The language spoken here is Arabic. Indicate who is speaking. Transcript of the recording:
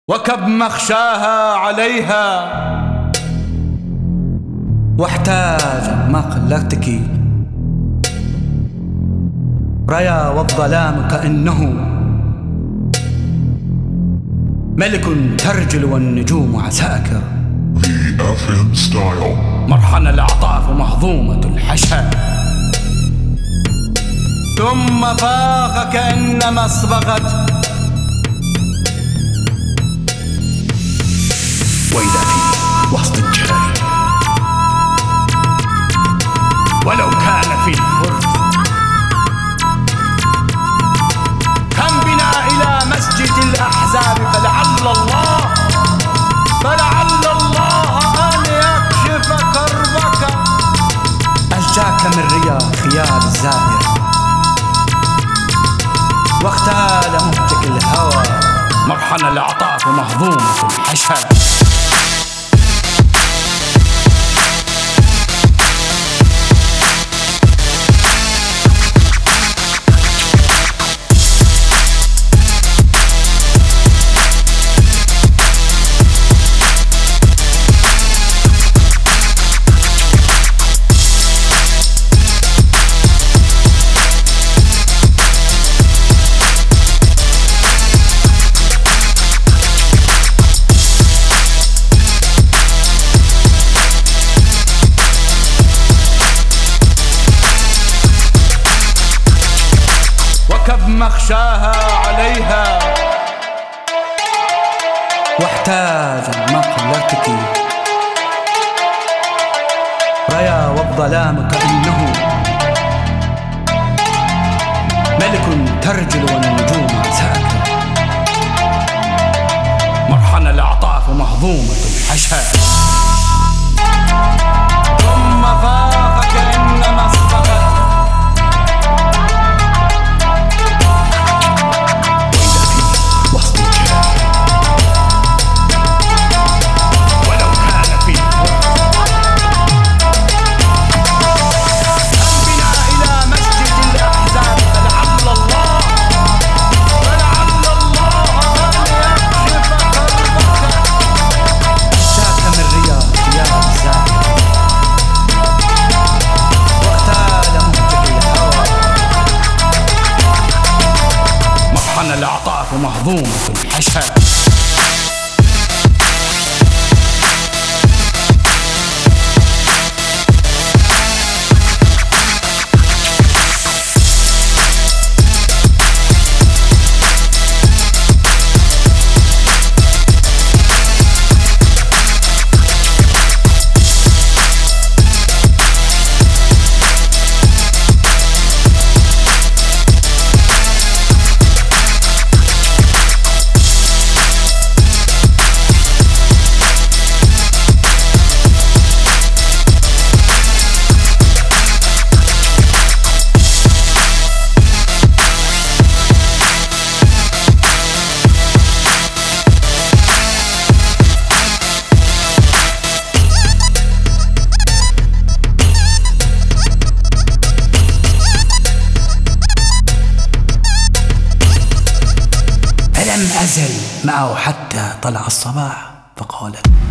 Speaker 1: وكب مخشاها عليها واحتاج ما قلتك ريا والظلام كأنه ملك ترجل والنجوم عساكر.
Speaker 2: VFM Style.
Speaker 1: مرحنا الأعطاف مهضومة الحشا ثم فاق كأنما اصبغت وإذا في وسط الجاري ولو كان في الفرس كم بنا إلى مسجد الأحزاب فلعل الله أن يكشف كربك. أشجاك من رياض خيال الزائر واختال مهتك الهوى مرحنا الأعطاف مهضومة الحشا. وكب مخشاها عليها واحتاج ما قلتك ريا والظلام كأنه ملك ترجل والنجوم عساكر. مرحنا الأعطاف مهضومة الحشا ثم فاق كأنما اصبغت الأعطاف مهضومة الحشا. لم أزل معه حتى طلع الصباح فقالت